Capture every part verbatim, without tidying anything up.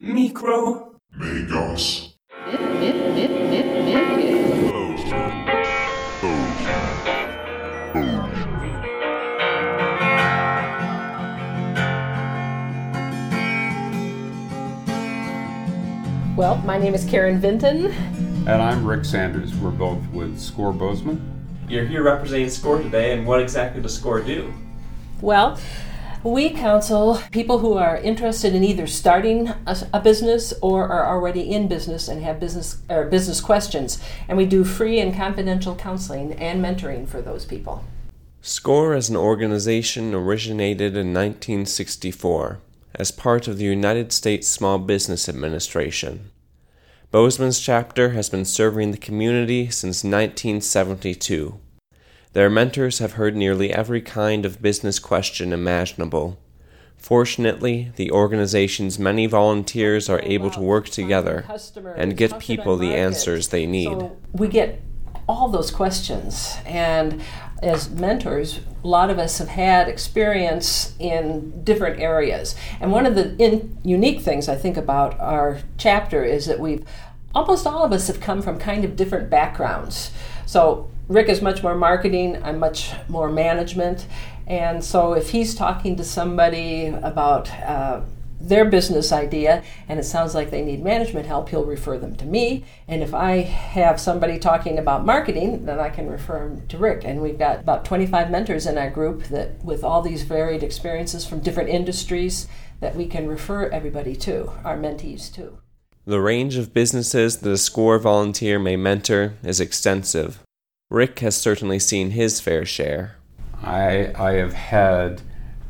Micro. Megos. Well, my name is Karen Vinton. And I'm Rick Sanders. We're both with SCORE Bozeman. You're here representing SCORE today, and what exactly does SCORE do? Well, we counsel people who are interested in either starting a, a business or are already in business and have business or business questions. And we do free and confidential counseling and mentoring for those people. SCORE as an organization originated in nineteen sixty-four as part of the United States Small Business Administration. Bozeman's chapter has been serving the community since nineteen seventy-two. Their mentors have heard nearly every kind of business question imaginable. Fortunately, the organization's many volunteers are able to work together and get people the answers they need. So we get all those questions, and as mentors, a lot of us have had experience in different areas. And one of the in, unique things I think about our chapter is that we've, almost all of us have come from kind of different backgrounds. So Rick is much more marketing, I'm much more management. And so if he's talking to somebody about uh, their business idea and it sounds like they need management help, he'll refer them to me. And if I have somebody talking about marketing, then I can refer them to Rick. And we've got about twenty-five mentors in our group that with all these varied experiences from different industries that we can refer everybody to, our mentees to. The range of businesses that a SCORE volunteer may mentor is extensive. Rick has certainly seen his fair share. I, I have had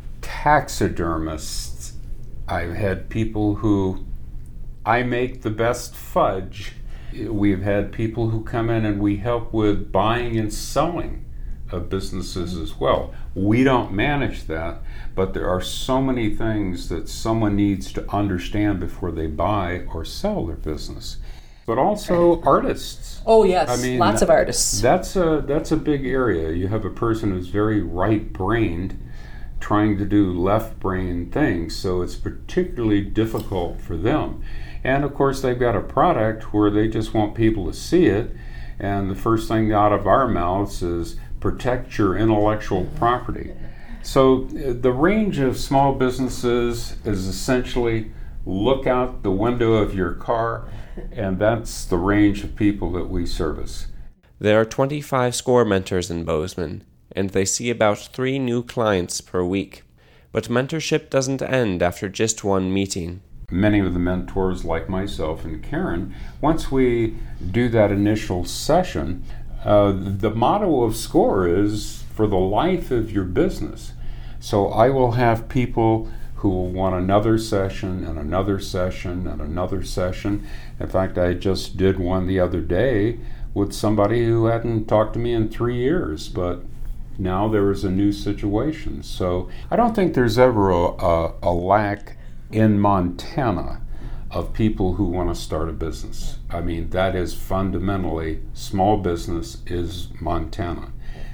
taxidermists. I've had people who, I make the best fudge. We've had people who come in and we help with buying and selling of businesses as well. We don't manage that, but there are so many things that someone needs to understand before they buy or sell their business. But also artists. Oh yes, I mean, lots of artists. That's a that's a big area. You have a person who's very right-brained trying to do left-brain things, so it's particularly difficult for them. And of course they've got a product where they just want people to see it, and the first thing out of our mouths is protect your intellectual property. So the range of small businesses is essentially look out the window of your car, and that's the range of people that we service. There are twenty-five SCORE mentors in Bozeman, and they see about three new clients per week. But mentorship doesn't end after just one meeting. Many of the mentors, like myself and Karen, once we do that initial session, uh, the motto of SCORE is for the life of your business. So I will have people who will want another session and another session and another session. In fact, I just did one the other day with somebody who hadn't talked to me in three years, but now there is a new situation. So I don't think there's ever a, a, a lack in Montana of people who want to start a business. I mean, that is fundamentally, small business is Montana.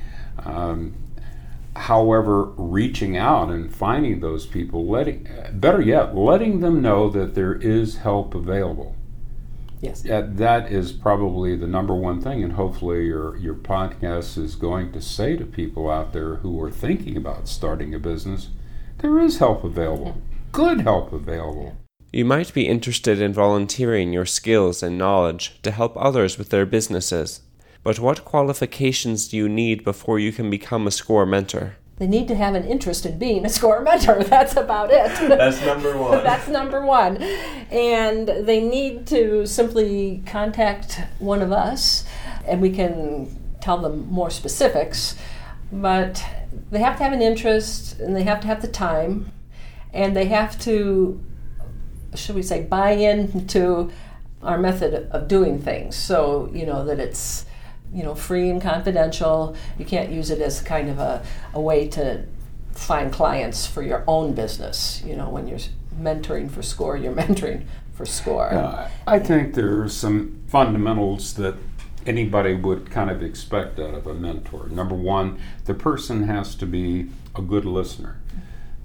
Um, However, reaching out and finding those people, letting, better yet, letting them know that there is help available. Yes. That, that is probably the number one thing, and hopefully your, your podcast is going to say to people out there who are thinking about starting a business, there is help available, good help available. You might be interested in volunteering your skills and knowledge to help others with their businesses. But what qualifications do you need before you can become a SCORE mentor? They need to have an interest in being a SCORE mentor. That's about it. That's number one. That's number one. And they need to simply contact one of us, and we can tell them more specifics. But they have to have an interest, and they have to have the time, and they have to, should we say, buy into our method of doing things. So, you know, that it's you know, free and confidential. You can't use it as kind of a, a way to find clients for your own business. You know, when you're mentoring for SCORE, you're mentoring for SCORE. Uh, I think there are some fundamentals that anybody would kind of expect out of a mentor. Number one, the person has to be a good listener.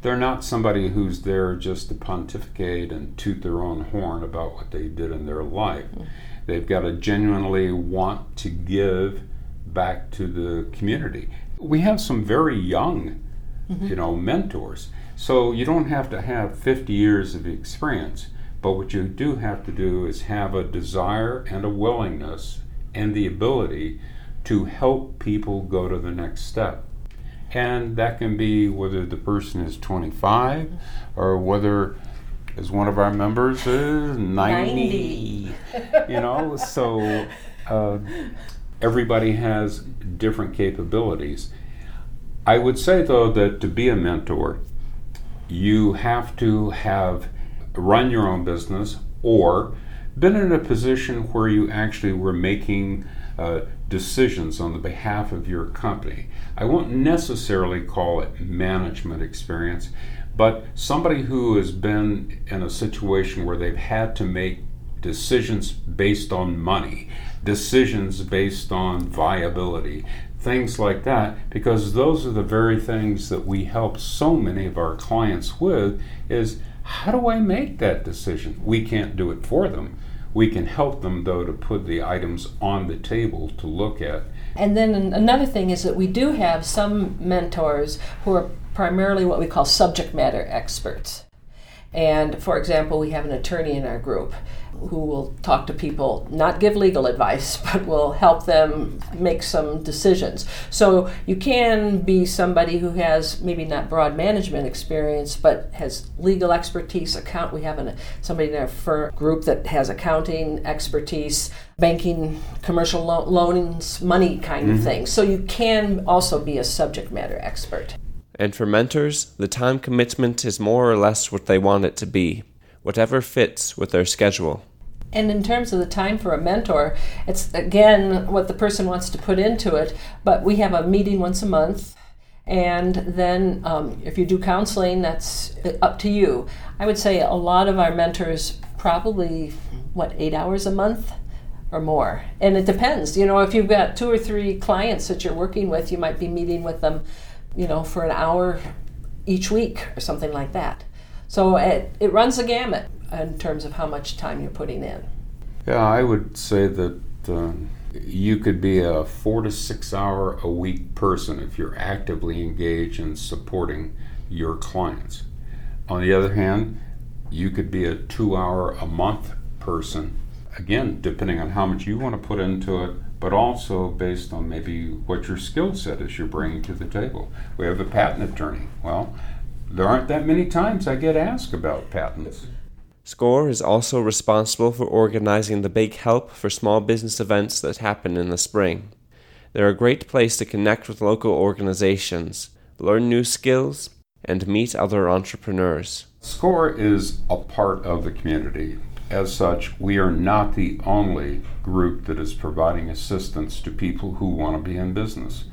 They're not somebody who's there just to pontificate and toot their own horn about what they did in their life. Mm-hmm. They've got to genuinely want to give back to the community. We have some very young, mm-hmm. you know, mentors. So you don't have to have fifty years of experience, but what you do have to do is have a desire and a willingness and the ability to help people go to the next step. And that can be whether the person is twenty-five or whether, as one of our members is, ninety. ninety. You know, so uh, everybody has different capabilities. I would say, though, that to be a mentor, you have to have run your own business or been in a position where you actually were making uh, decisions on the behalf of your company. I won't necessarily call it management experience, but somebody who has been in a situation where they've had to make decisions based on money, decisions based on viability, things like that, because those are the very things that we help so many of our clients with, is how do I make that decision? We can't do it for them. We can help them, though, to put the items on the table to look at. And then another thing is that we do have some mentors who are primarily what we call subject matter experts. And for example, we have an attorney in our group who will talk to people, not give legal advice, but will help them make some decisions. So you can be somebody who has maybe not broad management experience, but has legal expertise. Account. We have an, somebody in our firm group that has accounting expertise, banking, commercial lo- loans, money kind mm-hmm. of thing. So you can also be a subject matter expert. And for mentors, the time commitment is more or less what they want it to be, whatever fits with their schedule. And in terms of the time for a mentor, it's again what the person wants to put into it, but we have a meeting once a month, and then um, if you do counseling, that's up to you. I would say a lot of our mentors probably, what, eight hours a month or more. And it depends. You know, if you've got two or three clients that you're working with, you might be meeting with them, you know, for an hour each week or something like that. So it, it runs the gamut in terms of how much time you're putting in. Yeah, I would say that uh, you could be a four to six hour a week person if you're actively engaged in supporting your clients. On the other hand, you could be a two hour a month person, again, depending on how much you want to put into it, but also based on maybe what your skill set is you're bringing to the table. We have a patent attorney. Well, there aren't that many times I get asked about patents. SCORE is also responsible for organizing the Big Help for small business events that happen in the spring. They're a great place to connect with local organizations, learn new skills, and meet other entrepreneurs. SCORE is a part of the community. As such, we are not the only group that is providing assistance to people who want to be in business.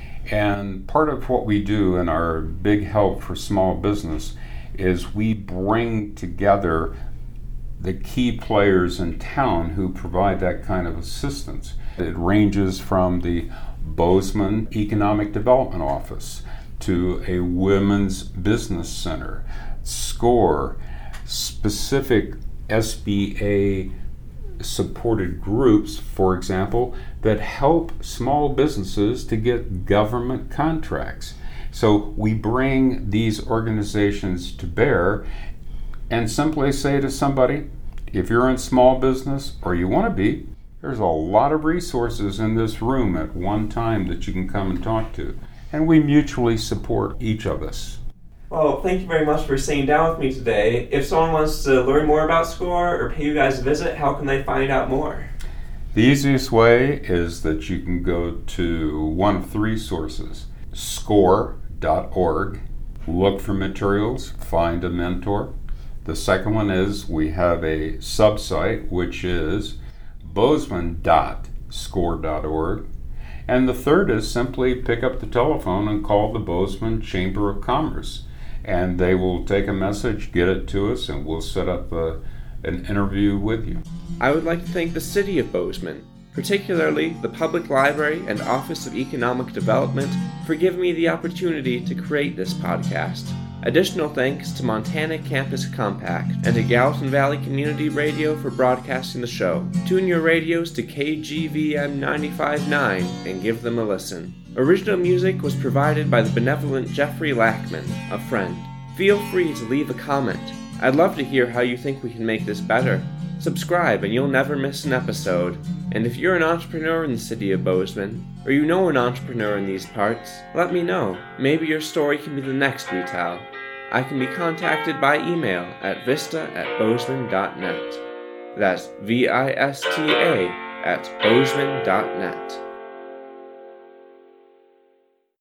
And part of what we do in our Big Help for Small Business is we bring together the key players in town who provide that kind of assistance. It ranges from the Bozeman Economic Development Office to a women's business center, SCORE, specific S B A supported groups, for example, that help small businesses to get government contracts. So we bring these organizations to bear and simply say to somebody, if you're in small business or you want to be, there's a lot of resources in this room at one time that you can come and talk to. And we mutually support each of us. Well, thank you very much for sitting down with me today. If someone wants to learn more about SCORE or pay you guys a visit, how can they find out more? The easiest way is that you can go to one of three sources, score dot org, look for materials, find a mentor. The second one is we have a subsite, which is bozeman dot score dot org. And the third is simply pick up the telephone and call the Bozeman Chamber of Commerce. And they will take a message, get it to us, and we'll set up a, an interview with you. I would like to thank the City of Bozeman, particularly the Public Library and Office of Economic Development, for giving me the opportunity to create this podcast. Additional thanks to Montana Campus Compact and to Gallatin Valley Community Radio for broadcasting the show. Tune your radios to K G V M ninety-five point nine and give them a listen. Original music was provided by the benevolent Jeffrey Lackman, a friend. Feel free to leave a comment. I'd love to hear how you think we can make this better. Subscribe and you'll never miss an episode. And if you're an entrepreneur in the city of Bozeman, or you know an entrepreneur in these parts, let me know. Maybe your story can be the next we tell. I can be contacted by email at vista at bozeman dot net. That's V I S T A at bozeman dot net.